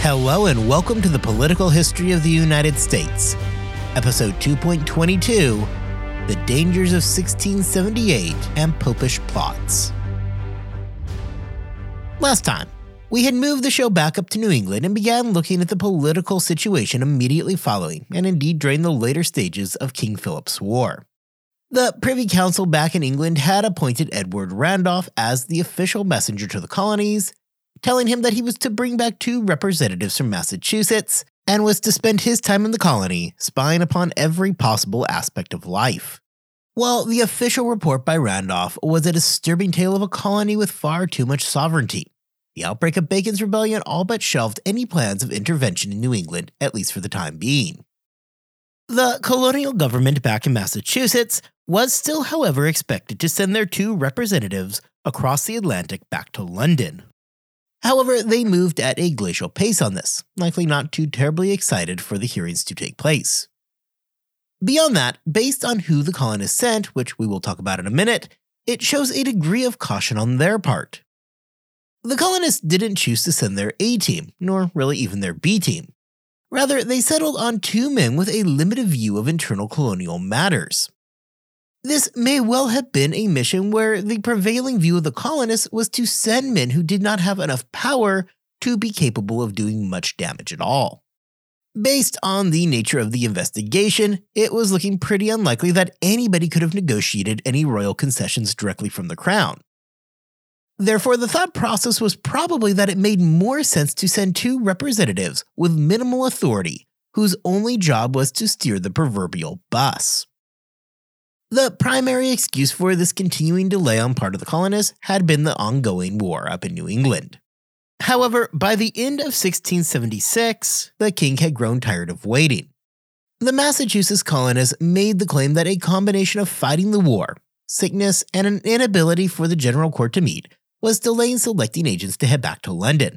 Hello and welcome to the Political History of the United States, Episode 2.22, The Dangers of 1678 and Popish Plots. Last time, we had moved the show back up to New England and began looking at the political situation immediately following, and indeed during the later stages of King Philip's War. The Privy Council back in England had appointed Edward Randolph as the official messenger to the colonies, telling him that he was to bring back 2 representatives from Massachusetts and was to spend his time in the colony spying upon every possible aspect of life. Well, the official report by Randolph was a disturbing tale of a colony with far too much sovereignty. The outbreak of Bacon's Rebellion all but shelved any plans of intervention in New England, at least for the time being. The colonial government back in Massachusetts was still, however, expected to send their 2 representatives across the Atlantic back to London. However, they moved at a glacial pace on this, likely not too terribly excited for the hearings to take place. Beyond that, based on who the colonists sent, which we will talk about in a minute, it shows a degree of caution on their part. The colonists didn't choose to send their A team, nor really even their B team. Rather, they settled on 2 men with a limited view of internal colonial matters. This may well have been a mission where the prevailing view of the colonists was to send men who did not have enough power to be capable of doing much damage at all. Based on the nature of the investigation, it was looking pretty unlikely that anybody could have negotiated any royal concessions directly from the crown. Therefore, the thought process was probably that it made more sense to send 2 representatives with minimal authority, whose only job was to steer the proverbial bus. The primary excuse for this continuing delay on part of the colonists had been the ongoing war up in New England. However, by the end of 1676, the king had grown tired of waiting. The Massachusetts colonists made the claim that a combination of fighting the war, sickness, and an inability for the general court to meet was delaying selecting agents to head back to London.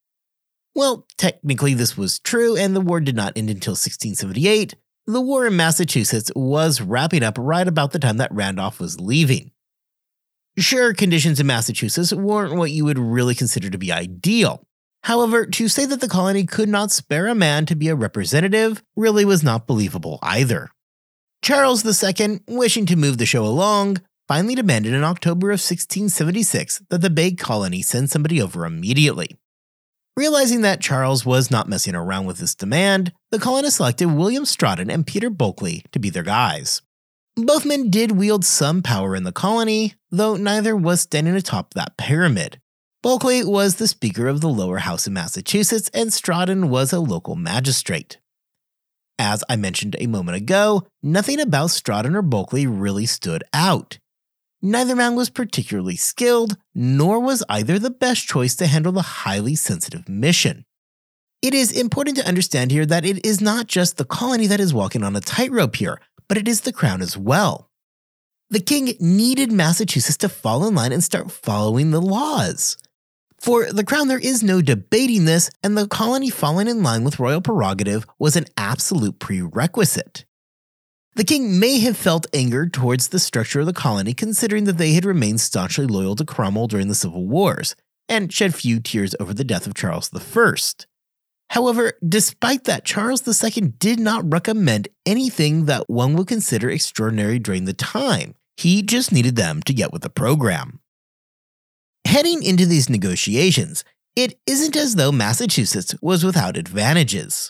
Well, technically this was true, and the war did not end until 1678. The war in Massachusetts was wrapping up right about the time that Randolph was leaving. Sure, conditions in Massachusetts weren't what you would really consider to be ideal. However, to say that the colony could not spare a man to be a representative really was not believable either. Charles II, wishing to move the show along, finally demanded in October of 1676 that the Bay Colony send somebody over immediately. Realizing that Charles was not messing around with this demand, the colonists selected William Strawton and Peter Bulkeley to be their guys. Both men did wield some power in the colony, though neither was standing atop that pyramid. Bulkeley was the Speaker of the lower house in Massachusetts, and Strawton was a local magistrate. As I mentioned a moment ago, nothing about Strawton or Bulkeley really stood out. Neither man was particularly skilled, nor was either the best choice to handle the highly sensitive mission. It is important to understand here that it is not just the colony that is walking on a tightrope here, but it is the crown as well. The king needed Massachusetts to fall in line and start following the laws. For the crown, there is no debating this, and the colony falling in line with royal prerogative was an absolute prerequisite. The king may have felt anger towards the structure of the colony considering that they had remained staunchly loyal to Cromwell during the Civil Wars, and shed few tears over the death of Charles I. However, despite that, Charles II did not recommend anything that one would consider extraordinary during the time. He just needed them to get with the program. Heading into these negotiations, it isn't as though Massachusetts was without advantages.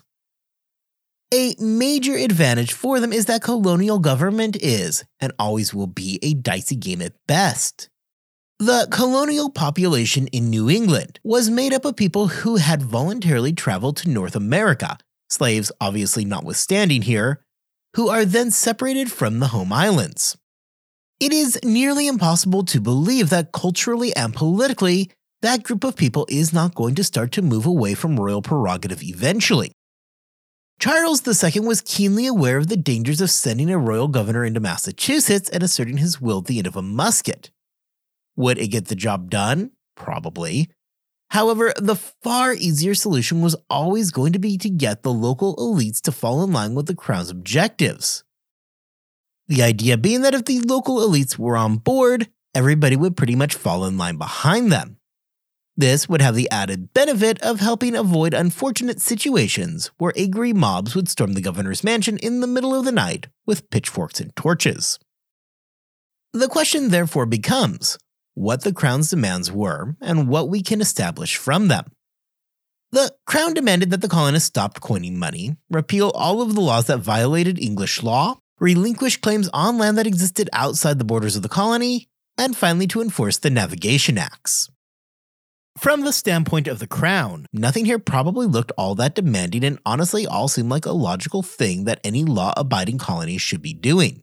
A major advantage for them is that colonial government is, and always will be, a dicey game at best. The colonial population in New England was made up of people who had voluntarily traveled to North America, slaves obviously notwithstanding here, who are then separated from the home islands. It is nearly impossible to believe that culturally and politically, that group of people is not going to start to move away from royal prerogative eventually. Charles II was keenly aware of the dangers of sending a royal governor into Massachusetts and asserting his will at the end of a musket. Would it get the job done? Probably. However, the far easier solution was always going to be to get the local elites to fall in line with the crown's objectives. The idea being that if the local elites were on board, everybody would pretty much fall in line behind them. This would have the added benefit of helping avoid unfortunate situations where angry mobs would storm the governor's mansion in the middle of the night with pitchforks and torches. The question therefore becomes what the Crown's demands were and what we can establish from them. The Crown demanded that the colonists stop coining money, repeal all of the laws that violated English law, relinquish claims on land that existed outside the borders of the colony, and finally to enforce the Navigation Acts. From the standpoint of the Crown, nothing here probably looked all that demanding and honestly all seemed like a logical thing that any law-abiding colony should be doing.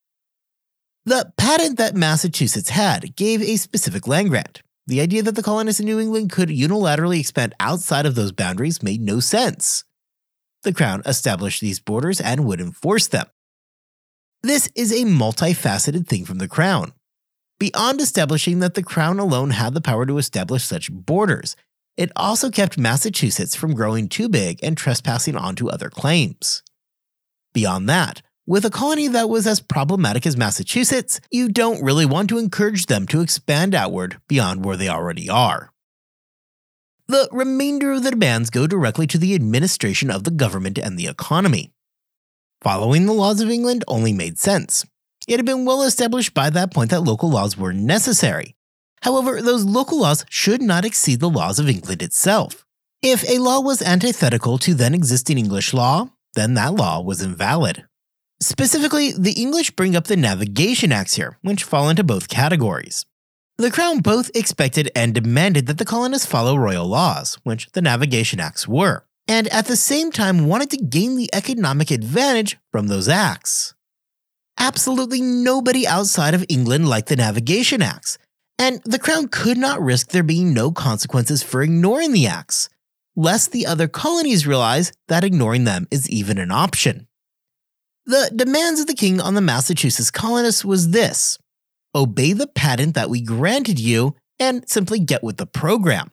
The patent that Massachusetts had gave a specific land grant. The idea that the colonists in New England could unilaterally expand outside of those boundaries made no sense. The Crown established these borders and would enforce them. This is a multifaceted thing from the Crown. Beyond establishing that the Crown alone had the power to establish such borders, it also kept Massachusetts from growing too big and trespassing onto other claims. Beyond that, with a colony that was as problematic as Massachusetts, you don't really want to encourage them to expand outward beyond where they already are. The remainder of the demands go directly to the administration of the government and the economy. Following the laws of England only made sense. It had been well established by that point that local laws were necessary. However, those local laws should not exceed the laws of England itself. If a law was antithetical to then existing English law, then that law was invalid. Specifically, the English bring up the Navigation Acts here, which fall into both categories. The Crown both expected and demanded that the colonists follow royal laws, which the Navigation Acts were, and at the same time wanted to gain the economic advantage from those acts. Absolutely nobody outside of England liked the Navigation Acts, and the Crown could not risk there being no consequences for ignoring the acts, lest the other colonies realize that ignoring them is even an option. The demands of the king on the Massachusetts colonists was this: obey the patent that we granted you and simply get with the program.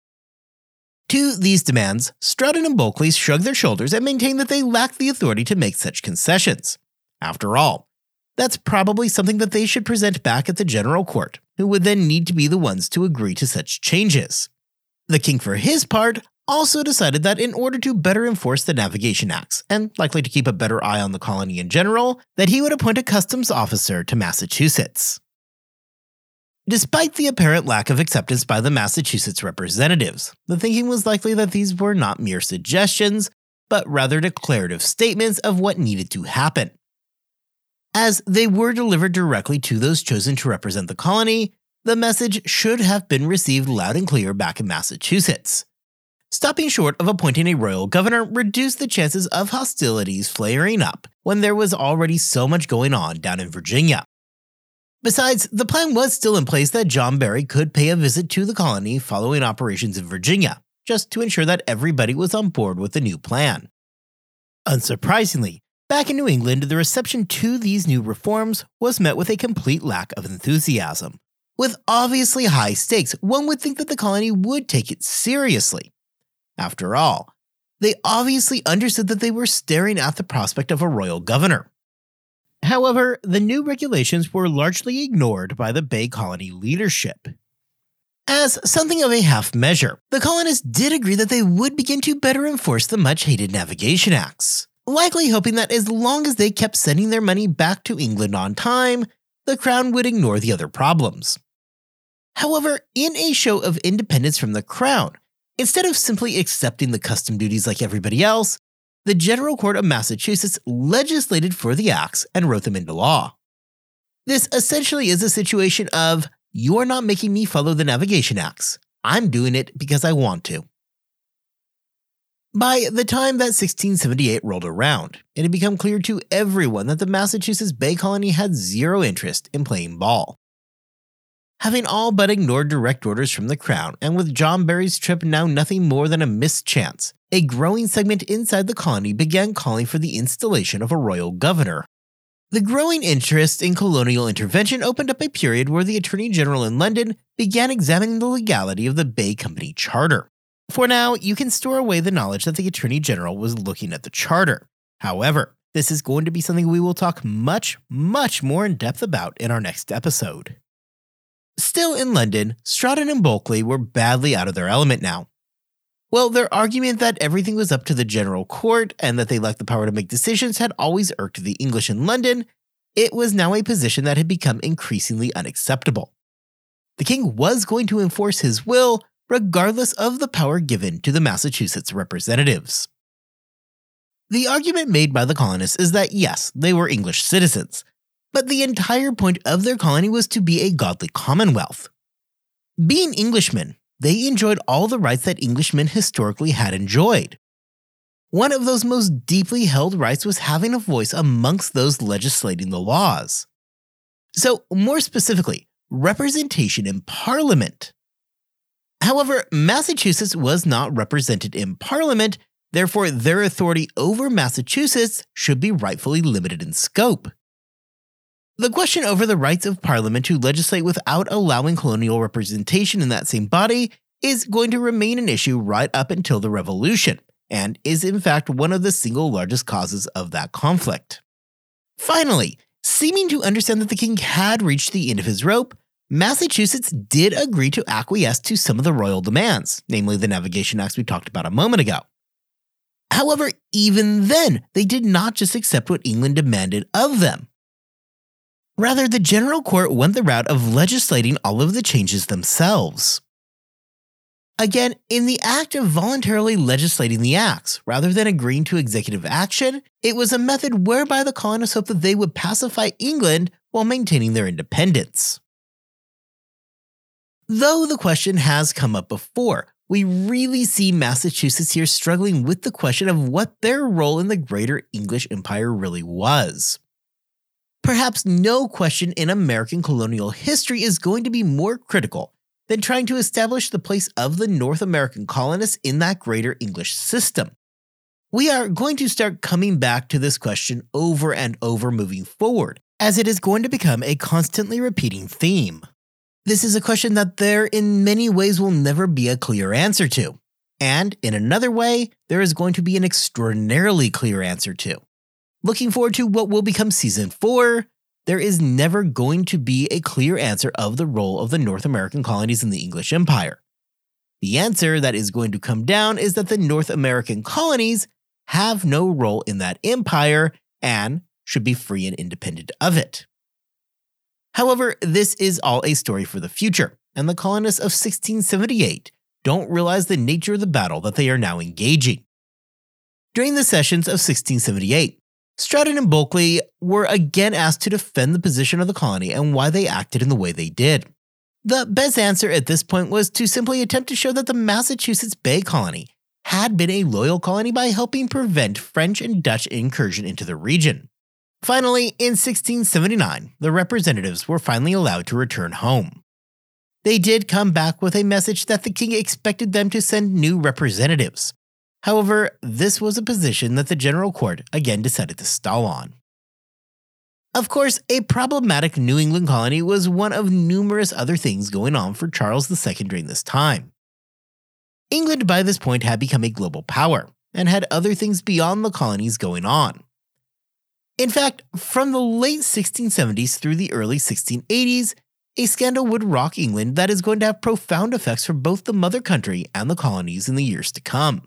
To these demands, Stratton and Bulkley shrugged their shoulders and maintained that they lacked the authority to make such concessions. After all, that's probably something that they should present back at the General Court, who would then need to be the ones to agree to such changes. The king, for his part, also decided that in order to better enforce the Navigation Acts, and likely to keep a better eye on the colony in general, that he would appoint a customs officer to Massachusetts. Despite the apparent lack of acceptance by the Massachusetts representatives, the thinking was likely that these were not mere suggestions, but rather declarative statements of what needed to happen. As they were delivered directly to those chosen to represent the colony, the message should have been received loud and clear back in Massachusetts. Stopping short of appointing a royal governor reduced the chances of hostilities flaring up when there was already so much going on down in Virginia. Besides, the plan was still in place that John Barry could pay a visit to the colony following operations in Virginia, just to ensure that everybody was on board with the new plan. Unsurprisingly, back in New England, the reception to these new reforms was met with a complete lack of enthusiasm. With obviously high stakes, one would think that the colony would take it seriously. After all, they obviously understood that they were staring at the prospect of a royal governor. However, the new regulations were largely ignored by the Bay Colony leadership. As something of a half measure, the colonists did agree that they would begin to better enforce the much-hated Navigation Acts, likely hoping that as long as they kept sending their money back to England on time, the Crown would ignore the other problems. However, in a show of independence from the Crown, instead of simply accepting the custom duties like everybody else, the General Court of Massachusetts legislated for the acts and wrote them into law. This essentially is a situation of, you're not making me follow the Navigation Acts. I'm doing it because I want to. By the time that 1678 rolled around, it had become clear to everyone that the Massachusetts Bay Colony had zero interest in playing ball. Having all but ignored direct orders from the Crown, and with John Barry's trip now nothing more than a missed chance, a growing segment inside the colony began calling for the installation of a royal governor. The growing interest in colonial intervention opened up a period where the Attorney General in London began examining the legality of the Bay Company Charter. For now, you can store away the knowledge that the Attorney General was looking at the charter. However, this is going to be something we will talk much more in depth about in our next episode. Still in London, Stratton and Bulkeley were badly out of their element now. Well, their argument that everything was up to the general court and that they lacked the power to make decisions had always irked the English in London. It was now a position that had become increasingly unacceptable. The king was going to enforce his will, regardless of the power given to the Massachusetts representatives. The argument made by the colonists is that yes, they were English citizens, but the entire point of their colony was to be a godly commonwealth. Being Englishmen, they enjoyed all the rights that Englishmen historically had enjoyed. One of those most deeply held rights was having a voice amongst those legislating the laws. So, more specifically, representation in Parliament. However, Massachusetts was not represented in Parliament, therefore their authority over Massachusetts should be rightfully limited in scope. The question over the rights of Parliament to legislate without allowing colonial representation in that same body is going to remain an issue right up until the Revolution, and is in fact one of the single largest causes of that conflict. Finally, seeming to understand that the king had reached the end of his rope, Massachusetts did agree to acquiesce to some of the royal demands, namely the Navigation Acts we talked about a moment ago. However, even then, they did not just accept what England demanded of them. Rather, the general court went the route of legislating all of the changes themselves. Again, in the act of voluntarily legislating the acts, rather than agreeing to executive action, it was a method whereby the colonists hoped that they would pacify England while maintaining their independence. Though the question has come up before, we really see Massachusetts here struggling with the question of what their role in the greater English empire really was. Perhaps no question in American colonial history is going to be more critical than trying to establish the place of the North American colonists in that greater English system. We are going to start coming back to this question over and over moving forward, as it is going to become a constantly repeating theme. This is a question that there in many ways will never be a clear answer to, and in another way, there is going to be an extraordinarily clear answer to. Looking forward to what will become Season 4, there is never going to be a clear answer of the role of the North American colonies in the English Empire. The answer that is going to come down is that the North American colonies have no role in that empire and should be free and independent of it. However, this is all a story for the future, and the colonists of 1678 don't realize the nature of the battle that they are now engaging. During the sessions of 1678, Stratton and Bulkeley were again asked to defend the position of the colony and why they acted in the way they did. The best answer at this point was to simply attempt to show that the Massachusetts Bay Colony had been a loyal colony by helping prevent French and Dutch incursion into the region. Finally, in 1679, the representatives were finally allowed to return home. They did come back with a message that the king expected them to send new representatives. However, this was a position that the general court again decided to stall on. Of course, a problematic New England colony was one of numerous other things going on for Charles II during this time. England by this point had become a global power and had other things beyond the colonies going on. In fact, from the late 1670s through the early 1680s, a scandal would rock England that is going to have profound effects for both the mother country and the colonies in the years to come.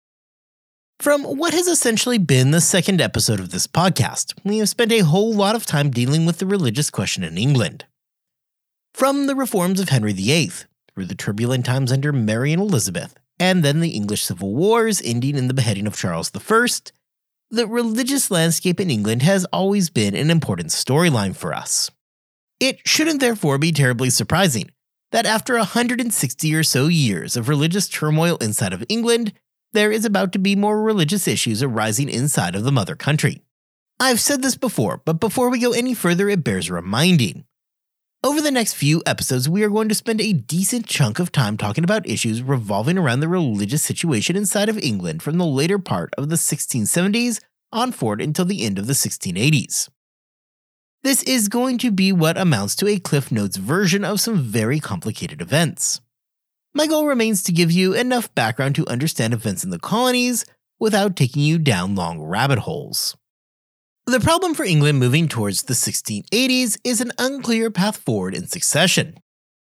From what has essentially been the second episode of this podcast, we have spent a whole lot of time dealing with the religious question in England. From the reforms of Henry VIII, through the turbulent times under Mary and Elizabeth, and then the English Civil Wars ending in the beheading of Charles I, the religious landscape in England has always been an important storyline for us. It shouldn't therefore be terribly surprising that after 160 or so years of religious turmoil inside of England, there is about to be more religious issues arising inside of the mother country. I've said this before, but before we go any further, it bears reminding. Over the next few episodes, we are going to spend a decent chunk of time talking about issues revolving around the religious situation inside of England from the later part of the 1670s on forward until the end of the 1680s. This is going to be what amounts to a Cliff Notes version of some very complicated events. My goal remains to give you enough background to understand events in the colonies without taking you down long rabbit holes. The problem for England moving towards the 1680s is an unclear path forward in succession.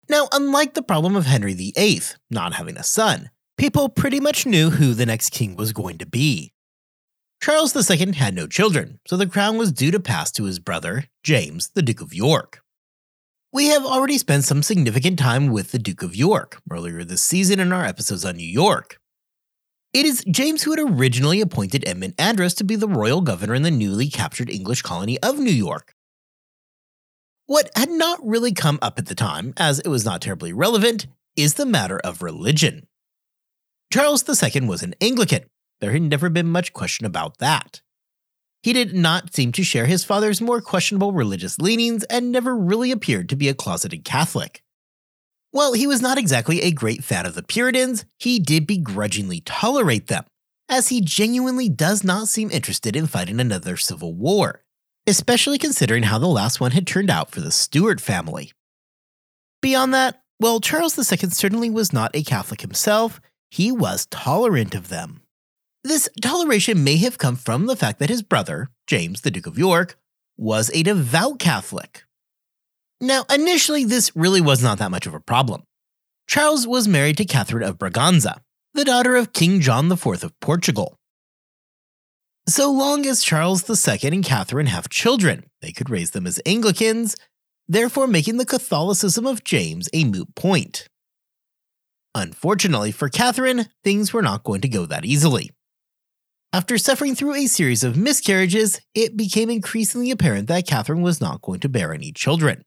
Now, unlike the problem of Henry VIII not having a son, people pretty much knew who the next king was going to be. Charles II had no children, so the crown was due to pass to his brother, James, the Duke of York. We have already spent some significant time with the Duke of York earlier this season in our episodes on New York. It is James who had originally appointed Edmund Andros to be the royal governor in the newly captured English colony of New York. What had not really come up at the time, as it was not terribly relevant, is the matter of religion. Charles II was an Anglican. There had never been much question about that. He did not seem to share his father's more questionable religious leanings and never really appeared to be a closeted Catholic. While he was not exactly a great fan of the Puritans, he did begrudgingly tolerate them, as he genuinely does not seem interested in fighting another civil war, especially considering how the last one had turned out for the Stuart family. Beyond that, while Charles II certainly was not a Catholic himself, he was tolerant of them. This toleration may have come from the fact that his brother, James, the Duke of York, was a devout Catholic. Now, initially, this really was not that much of a problem. Charles was married to Catherine of Braganza, the daughter of King John IV of Portugal. So long as Charles II and Catherine have children, they could raise them as Anglicans, therefore making the Catholicism of James a moot point. Unfortunately for Catherine, things were not going to go that easily. After suffering through a series of miscarriages, it became increasingly apparent that Catherine was not going to bear any children.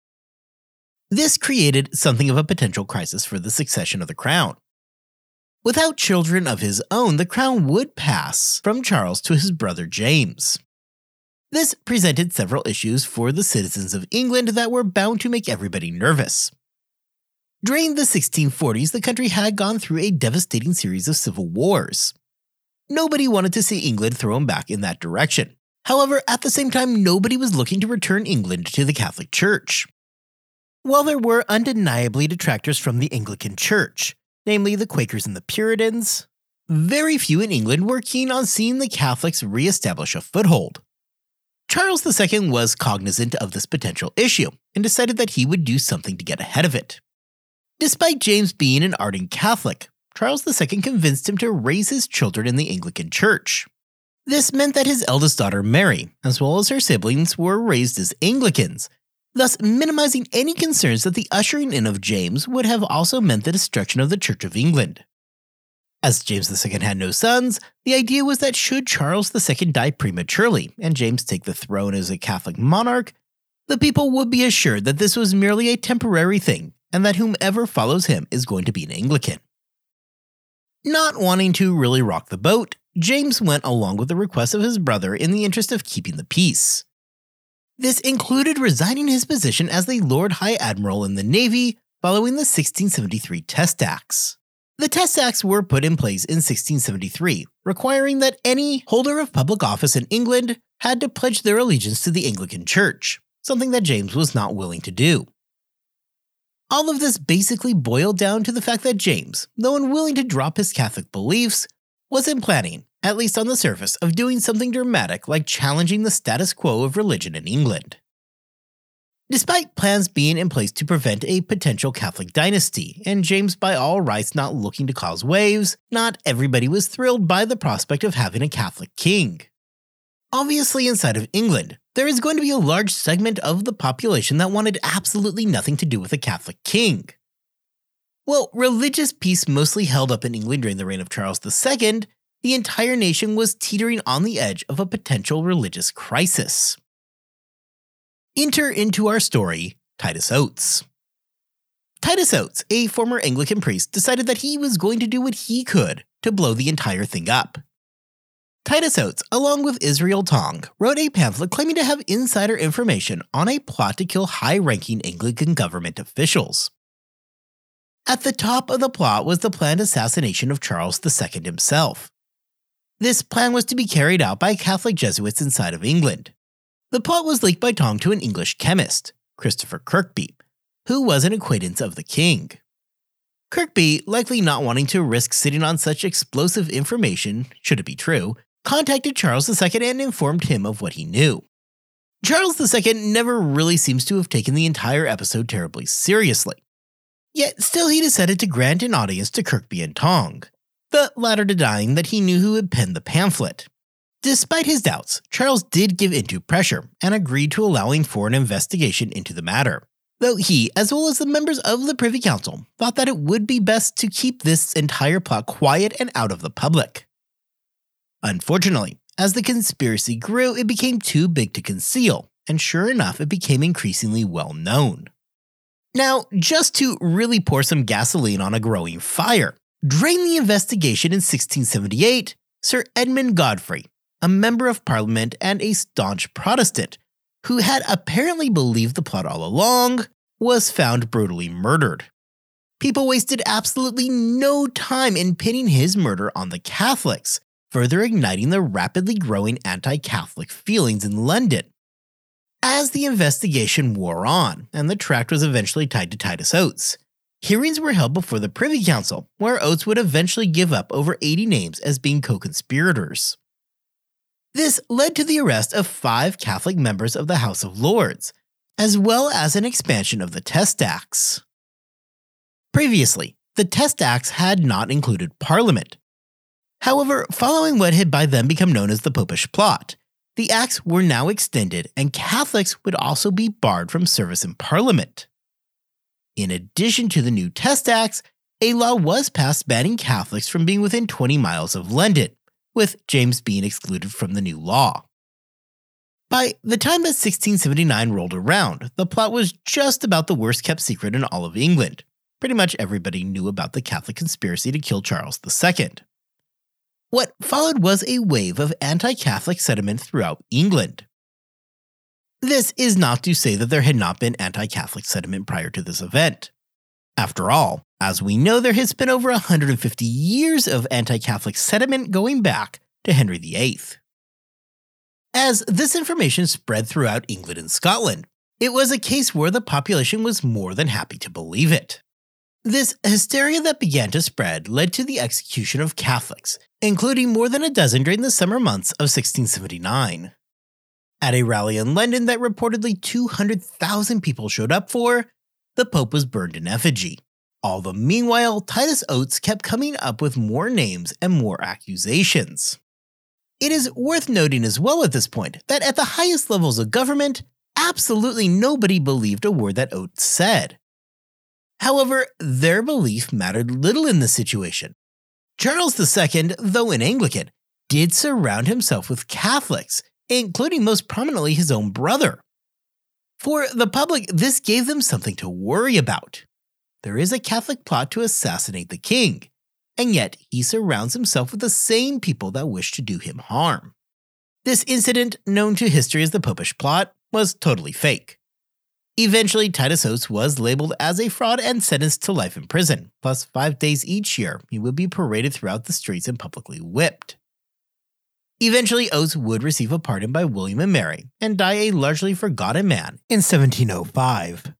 This created something of a potential crisis for the succession of the crown. Without children of his own, the crown would pass from Charles to his brother James. This presented several issues for the citizens of England that were bound to make everybody nervous. During the 1640s, the country had gone through a devastating series of civil wars. Nobody wanted to see England thrown back in that direction. However, at the same time, nobody was looking to return England to the Catholic Church. While there were undeniably detractors from the Anglican Church, namely the Quakers and the Puritans, very few in England were keen on seeing the Catholics re-establish a foothold. Charles II was cognizant of this potential issue and decided that he would do something to get ahead of it. Despite James being an ardent Catholic, Charles II convinced him to raise his children in the Anglican Church. This meant that his eldest daughter Mary, as well as her siblings, were raised as Anglicans, thus minimizing any concerns that the ushering in of James would have also meant the destruction of the Church of England. As James II had no sons, the idea was that should Charles II die prematurely and James take the throne as a Catholic monarch, the people would be assured that this was merely a temporary thing and that whomever follows him is going to be an Anglican. Not wanting to really rock the boat, James went along with the request of his brother in the interest of keeping the peace. This included resigning his position as the Lord High Admiral in the Navy following the 1673 Test Acts. The Test Acts were put in place in 1673, requiring that any holder of public office in England had to pledge their allegiance to the Anglican Church, something that James was not willing to do. All of this basically boiled down to the fact that James, though unwilling to drop his Catholic beliefs, wasn't planning, at least on the surface, of doing something dramatic like challenging the status quo of religion in England. Despite plans being in place to prevent a potential Catholic dynasty, and James by all rights not looking to cause waves, not everybody was thrilled by the prospect of having a Catholic king. Obviously, inside of England, there is going to be a large segment of the population that wanted absolutely nothing to do with a Catholic king. While religious peace mostly held up in England during the reign of Charles II, the entire nation was teetering on the edge of a potential religious crisis. Enter into our story Titus Oates. Titus Oates, a former Anglican priest, decided that he was going to do what he could to blow the entire thing up. Titus Oates, along with Israel Tong, wrote a pamphlet claiming to have insider information on a plot to kill high-ranking Anglican government officials. At the top of the plot was the planned assassination of Charles II himself. This plan was to be carried out by Catholic Jesuits inside of England. The plot was leaked by Tong to an English chemist, Christopher Kirkby, who was an acquaintance of the king. Kirkby, likely not wanting to risk sitting on such explosive information, should it be true, contacted Charles II and informed him of what he knew. Charles II never really seems to have taken the entire episode terribly seriously. Yet still he decided to grant an audience to Kirkby and Tong, the latter denying that he knew who had penned the pamphlet. Despite his doubts, Charles did give in to pressure and agreed to allowing for an investigation into the matter, though he, as well as the members of the Privy Council, thought that it would be best to keep this entire plot quiet and out of the public. Unfortunately, as the conspiracy grew, it became too big to conceal, and sure enough, it became increasingly well known. Now, just to really pour some gasoline on a growing fire, during the investigation in 1678, Sir Edmund Godfrey, a member of Parliament and a staunch Protestant, who had apparently believed the plot all along, was found brutally murdered. People wasted absolutely no time in pinning his murder on the Catholics, further igniting the rapidly growing anti-Catholic feelings in London. As the investigation wore on, and the tract was eventually tied to Titus Oates, hearings were held before the Privy Council, where Oates would eventually give up over 80 names as being co-conspirators. This led to the arrest of 5 Catholic members of the House of Lords, as well as an expansion of the Test Acts. Previously, the Test Acts had not included Parliament. However, following what had by then become known as the Popish Plot, the Acts were now extended and Catholics would also be barred from service in Parliament. In addition to the new Test Acts, a law was passed banning Catholics from being within 20 miles of London, with James being excluded from the new law. By the time that 1679 rolled around, the plot was just about the worst kept secret in all of England. Pretty much everybody knew about the Catholic conspiracy to kill Charles II. What followed was a wave of anti-Catholic sentiment throughout England. This is not to say that there had not been anti-Catholic sentiment prior to this event. After all, as we know, there has been over 150 years of anti-Catholic sentiment going back to Henry VIII. As this information spread throughout England and Scotland, it was a case where the population was more than happy to believe it. This hysteria that began to spread led to the execution of Catholics, including more than a dozen during the summer months of 1679. At a rally in London that reportedly 200,000 people showed up for, the Pope was burned in effigy. All the meanwhile, Titus Oates kept coming up with more names and more accusations. It is worth noting as well at this point that at the highest levels of government, absolutely nobody believed a word that Oates said. However, their belief mattered little in this situation. Charles II, though an Anglican, did surround himself with Catholics, including most prominently his own brother. For the public, this gave them something to worry about. There is a Catholic plot to assassinate the king, and yet he surrounds himself with the same people that wish to do him harm. This incident, known to history as the Popish Plot, was totally fake. Eventually, Titus Oates was labeled as a fraud and sentenced to life in prison, plus 5 days each year he would be paraded throughout the streets and publicly whipped. Eventually, Oates would receive a pardon by William and Mary and die a largely forgotten man in 1705.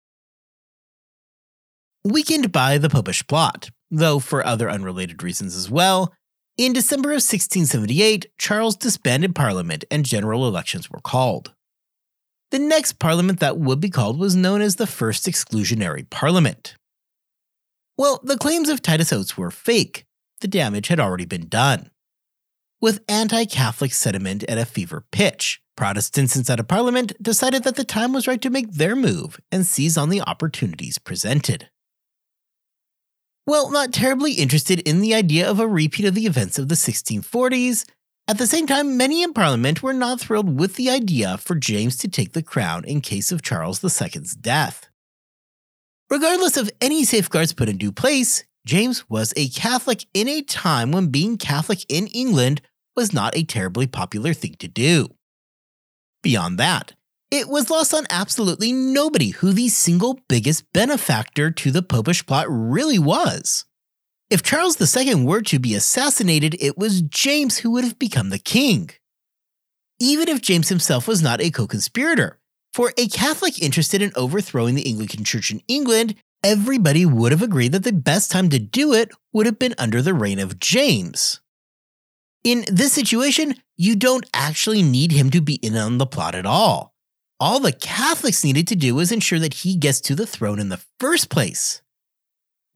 Weakened by the Popish Plot, though for other unrelated reasons as well, in December of 1678, Charles disbanded Parliament and general elections were called. The next Parliament that would be called was known as the First Exclusionary Parliament. Well, the claims of Titus Oates were fake. The damage had already been done. With anti-Catholic sentiment at a fever pitch, Protestants inside of Parliament decided that the time was right to make their move and seize on the opportunities presented. Well, not terribly interested in the idea of a repeat of the events of the 1640s, at the same time, many in Parliament were not thrilled with the idea for James to take the crown in case of Charles II's death. Regardless of any safeguards put into place, James was a Catholic in a time when being Catholic in England was not a terribly popular thing to do. Beyond that, it was lost on absolutely nobody who the single biggest benefactor to the Popish Plot really was. If Charles II were to be assassinated, it was James who would have become the king. Even if James himself was not a co-conspirator, for a Catholic interested in overthrowing the Anglican Church in England, everybody would have agreed that the best time to do it would have been under the reign of James. In this situation, you don't actually need him to be in on the plot at all. All the Catholics needed to do was ensure that he gets to the throne in the first place.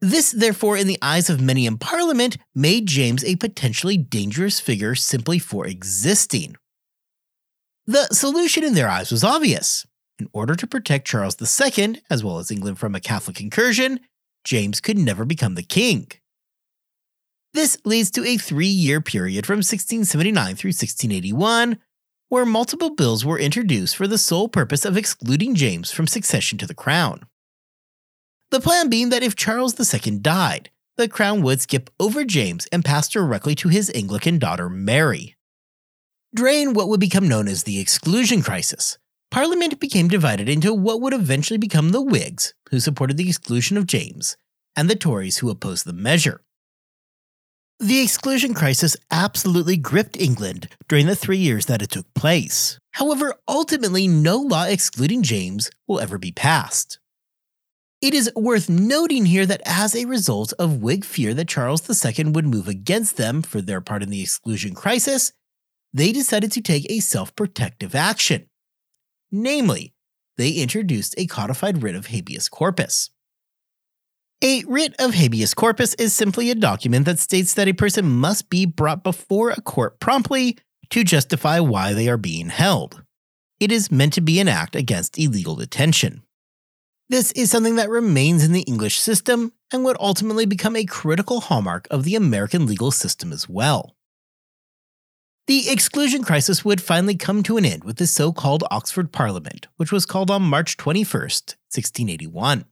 This, therefore, in the eyes of many in Parliament, made James a potentially dangerous figure simply for existing. The solution in their eyes was obvious. In order to protect Charles II, as well as England from a Catholic incursion, James could never become the king. This leads to a 3-year period from 1679 through 1681, where multiple bills were introduced for the sole purpose of excluding James from succession to the crown. The plan being that if Charles II died, the crown would skip over James and pass directly to his Anglican daughter Mary. During what would become known as the Exclusion Crisis, Parliament became divided into what would eventually become the Whigs, who supported the exclusion of James, and the Tories, who opposed the measure. The Exclusion Crisis absolutely gripped England during the 3 years that it took place. However, ultimately no law excluding James will ever be passed. It is worth noting here that as a result of Whig fear that Charles II would move against them for their part in the Exclusion Crisis, they decided to take a self-protective action. Namely, they introduced a codified writ of habeas corpus. A writ of habeas corpus is simply a document that states that a person must be brought before a court promptly to justify why they are being held. It is meant to be an act against illegal detention. This is something that remains in the English system and would ultimately become a critical hallmark of the American legal system as well. The Exclusion Crisis would finally come to an end with the so-called Oxford Parliament, which was called on March 21st, 1681.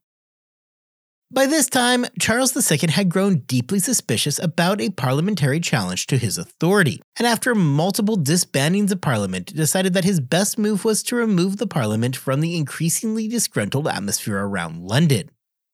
By this time, Charles II had grown deeply suspicious about a parliamentary challenge to his authority, and after multiple disbandings of Parliament, decided that his best move was to remove the Parliament from the increasingly disgruntled atmosphere around London.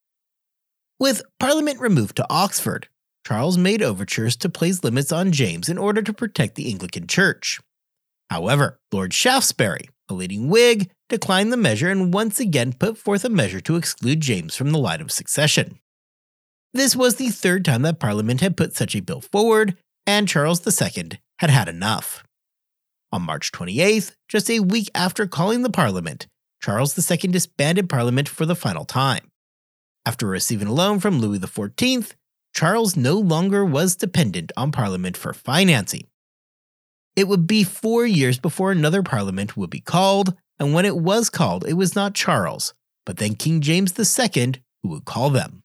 With Parliament removed to Oxford, Charles made overtures to place limits on James in order to protect the Anglican Church. However, Lord Shaftesbury, a leading Whig, declined the measure and once again put forth a measure to exclude James from the line of succession. This was the third time that Parliament had put such a bill forward, and Charles II had had enough. On March 28th, just a week after calling the Parliament, Charles II disbanded Parliament for the final time. After receiving a loan from Louis XIV, Charles no longer was dependent on Parliament for financing. It would be 4 years before another Parliament would be called, and when it was called, it was not Charles, but then King James II who would call them.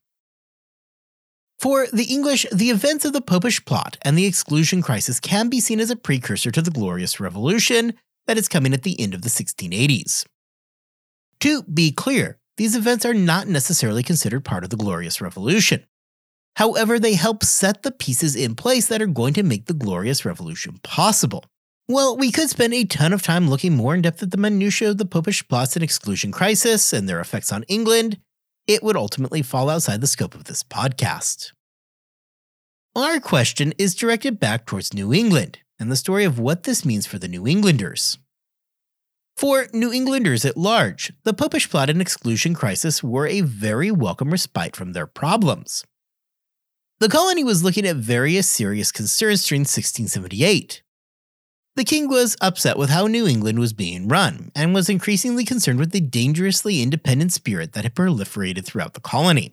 For the English, the events of the Popish Plot and the Exclusion Crisis can be seen as a precursor to the Glorious Revolution that is coming at the end of the 1680s. To be clear, these events are not necessarily considered part of the Glorious Revolution. However, they help set the pieces in place that are going to make the Glorious Revolution possible. Well, we could spend a ton of time looking more in depth at the minutiae of the Popish Plots and Exclusion Crisis and their effects on England. It would ultimately fall outside the scope of this podcast. Our question is directed back towards New England and the story of what this means for the New Englanders. For New Englanders at large, the Popish Plot and Exclusion Crisis were a very welcome respite from their problems. The colony was looking at various serious concerns during 1678. The king was upset with how New England was being run, and was increasingly concerned with the dangerously independent spirit that had proliferated throughout the colony.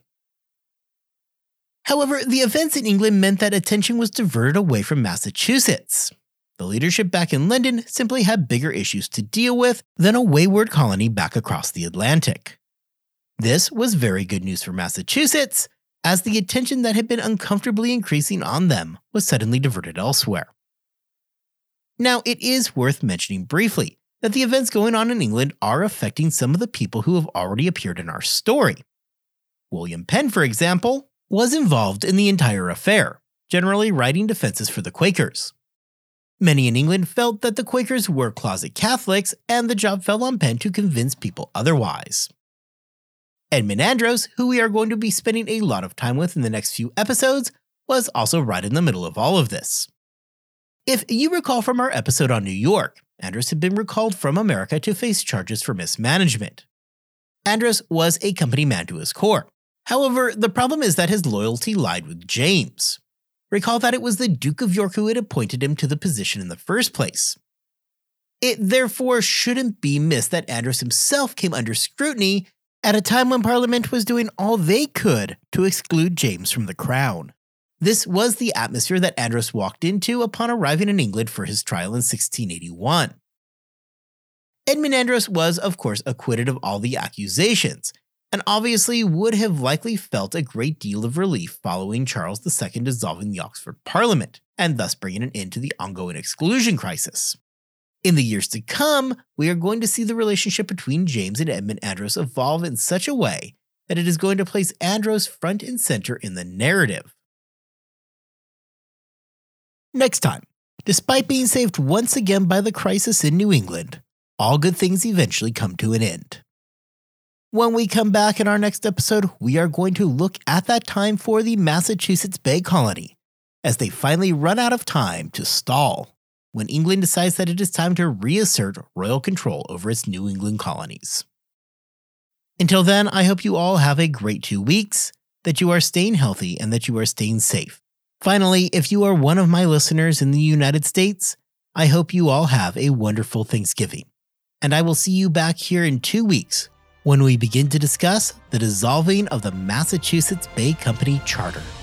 However, the events in England meant that attention was diverted away from Massachusetts. The leadership back in London simply had bigger issues to deal with than a wayward colony back across the Atlantic. This was very good news for Massachusetts, as the attention that had been uncomfortably increasing on them was suddenly diverted elsewhere. Now, it is worth mentioning briefly that the events going on in England are affecting some of the people who have already appeared in our story. William Penn, for example, was involved in the entire affair, generally writing defenses for the Quakers. Many in England felt that the Quakers were closet Catholics, and the job fell on Penn to convince people otherwise. Edmund Andros, who we are going to be spending a lot of time with in the next few episodes, was also right in the middle of all of this. If you recall from our episode on New York, Andros had been recalled from America to face charges for mismanagement. Andros was a company man to his core. However, the problem is that his loyalty lied with James. Recall that it was the Duke of York who had appointed him to the position in the first place. It therefore shouldn't be missed that Andros himself came under scrutiny at a time when Parliament was doing all they could to exclude James from the crown. This was the atmosphere that Andros walked into upon arriving in England for his trial in 1681. Edmund Andros was, of course, acquitted of all the accusations, and obviously would have likely felt a great deal of relief following Charles II dissolving the Oxford Parliament, and thus bringing an end to the ongoing exclusion crisis. In the years to come, we are going to see the relationship between James and Edmund Andros evolve in such a way that it is going to place Andros front and center in the narrative. Next time, despite being saved once again by the crisis in New England, all good things eventually come to an end. When we come back in our next episode, we are going to look at that time for the Massachusetts Bay Colony, as they finally run out of time to stall, when England decides that it is time to reassert royal control over its New England colonies. Until then, I hope you all have a great 2 weeks, that you are staying healthy, and that you are staying safe. Finally, if you are one of my listeners in the United States, I hope you all have a wonderful Thanksgiving. And I will see you back here in 2 weeks when we begin to discuss the dissolving of the Massachusetts Bay Company Charter.